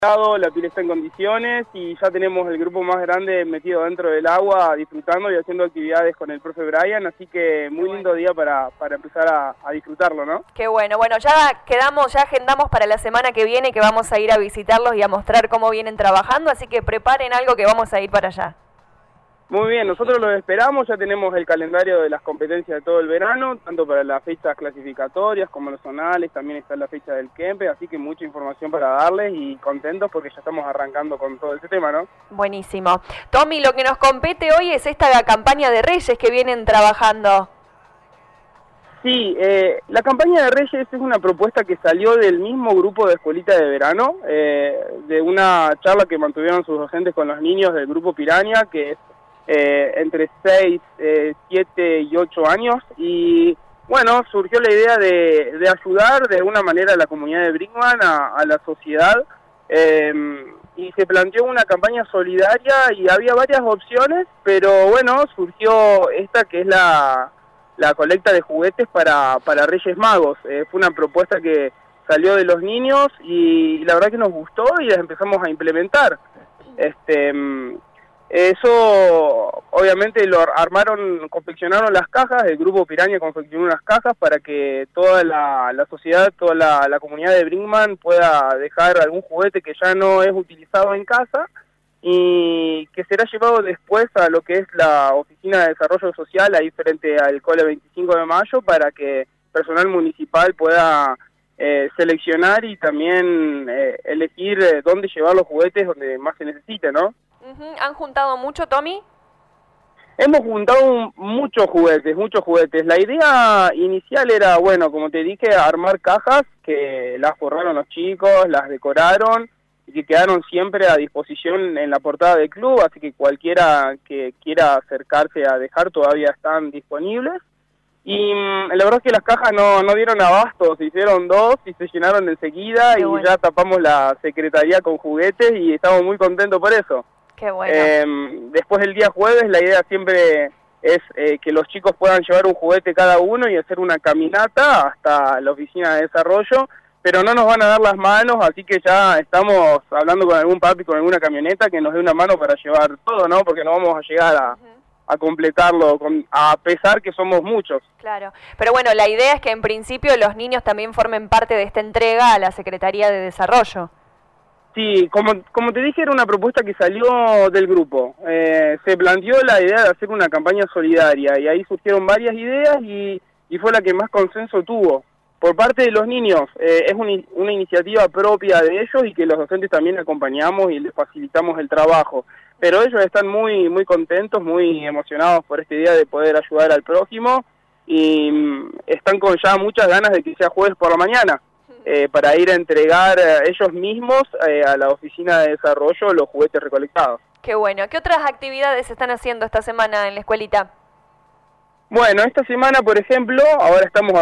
La pila está en condiciones y ya tenemos el grupo más grande metido dentro del agua, disfrutando y haciendo actividades con el profe Brian, así que muy lindo día para empezar a disfrutarlo, ¿no? Qué bueno, ya agendamos para la semana que viene que vamos a ir a visitarlos y a mostrar cómo vienen trabajando, así que preparen algo que vamos a ir para allá. Muy bien, nosotros los esperamos, ya tenemos el calendario de las competencias de todo el verano, tanto para las fechas clasificatorias como los zonales, también está la fecha del Kempe, así que mucha información para darles y contentos porque ya estamos arrancando con todo ese tema, ¿no? Buenísimo. Tommy, lo que nos compete hoy es esta campaña de Reyes que vienen trabajando. Sí, la campaña de Reyes es una propuesta que salió del mismo grupo de escuelita de verano, de una charla que mantuvieron sus docentes con los niños del grupo Piraña, que es entre 6, 7 y 8 años, y bueno, surgió la idea de ayudar de alguna manera a la comunidad de Brinkman, a la sociedad, y se planteó una campaña solidaria y había varias opciones, pero bueno, surgió esta que es la colecta de juguetes para Reyes Magos. Fue una propuesta que salió de los niños y la verdad que nos gustó y las empezamos a implementar. Eso obviamente lo confeccionaron las cajas, el grupo Piraña confeccionó unas cajas para que toda la sociedad, toda la comunidad de Brinkman pueda dejar algún juguete que ya no es utilizado en casa y que será llevado después a lo que es la Oficina de Desarrollo Social, ahí frente al Cole 25 de Mayo, para que personal municipal pueda seleccionar y también elegir dónde llevar los juguetes donde más se necesite, ¿no? ¿Han juntado mucho, Tommy? Hemos juntado muchos juguetes. La idea inicial era, bueno, como te dije, armar cajas que las forraron los chicos, las decoraron y que quedaron siempre a disposición en la portada del club, así que cualquiera que quiera acercarse a dejar todavía están disponibles. Y la verdad es que las cajas no dieron abasto, se hicieron 2 y se llenaron enseguida. Qué y bueno. Ya tapamos la secretaría con juguetes y estamos muy contentos por eso. Qué bueno. Después del día jueves la idea siempre es que los chicos puedan llevar un juguete cada uno y hacer una caminata hasta la oficina de desarrollo, pero no nos van a dar las manos, así que ya estamos hablando con algún papi, con alguna camioneta que nos dé una mano para llevar todo, ¿no? Porque no vamos a llegar a completarlo, a pesar que somos muchos. Claro, pero bueno, la idea es que en principio los niños también formen parte de esta entrega a la Secretaría de Desarrollo. Sí, como te dije, era una propuesta que salió del grupo. Se planteó la idea de hacer una campaña solidaria y ahí surgieron varias ideas y fue la que más consenso tuvo. Por parte de los niños, es una iniciativa propia de ellos y que los docentes también acompañamos y les facilitamos el trabajo. Pero ellos están muy, muy contentos, muy emocionados por esta idea de poder ayudar al prójimo y están con ya muchas ganas de que sea jueves por la mañana. Para ir a entregar ellos mismos a la Oficina de Desarrollo los juguetes recolectados. Qué bueno. ¿Qué otras actividades están haciendo esta semana en la escuelita? Bueno, esta semana, por ejemplo, ahora estamos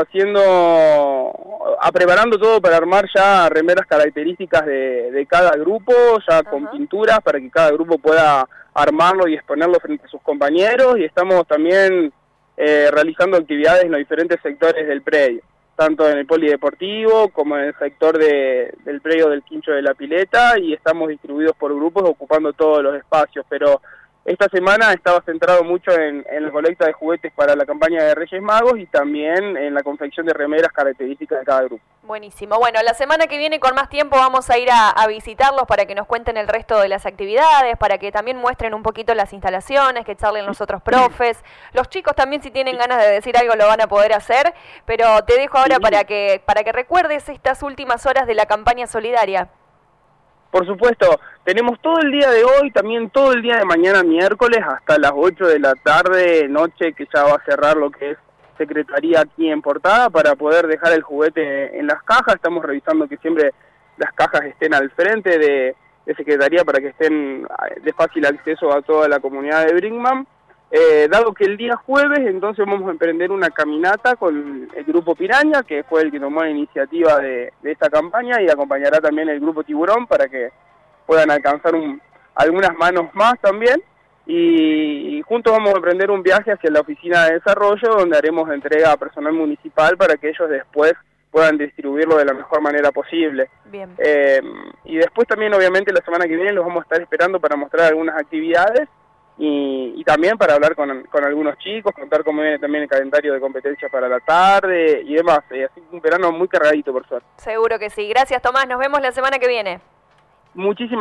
preparando todo para armar ya remeras características de cada grupo, ya con pinturas para que cada grupo pueda armarlo y exponerlo frente a sus compañeros, y estamos también realizando actividades en los diferentes sectores del predio, tanto en el polideportivo como en el sector del predio del Quincho de la Pileta, y estamos distribuidos por grupos ocupando todos los espacios, pero esta semana estaba centrado mucho en la colecta de juguetes para la campaña de Reyes Magos y también en la confección de remeras características de cada grupo. Buenísimo. Bueno, la semana que viene con más tiempo vamos a ir a visitarlos para que nos cuenten el resto de las actividades, para que también muestren un poquito las instalaciones, que charlen los otros profes. Los chicos también, si tienen ganas de decir algo, lo van a poder hacer, pero te dejo ahora para que recuerdes estas últimas horas de la campaña solidaria. Por supuesto, tenemos todo el día de hoy, también todo el día de mañana miércoles hasta las 8 de la tarde, noche, que ya va a cerrar lo que es Secretaría aquí en Portada para poder dejar el juguete en las cajas. Estamos revisando que siempre las cajas estén al frente de Secretaría para que estén de fácil acceso a toda la comunidad de Brinkman. Dado que el día jueves, entonces vamos a emprender una caminata con el grupo Piraña, que fue el que tomó la iniciativa de esta campaña, y acompañará también el grupo Tiburón para que puedan alcanzar algunas manos más también, y juntos vamos a emprender un viaje hacia la Oficina de Desarrollo, donde haremos entrega a personal municipal para que ellos después puedan distribuirlo de la mejor manera posible. Bien. Y después también, obviamente, la semana que viene los vamos a estar esperando para mostrar algunas actividades y también para hablar con algunos chicos, contar cómo viene también el calendario de competencias para la tarde y demás. Así un verano muy cargadito, por suerte. Seguro que sí. Gracias, Tomás. Nos vemos la semana que viene. Muchísimas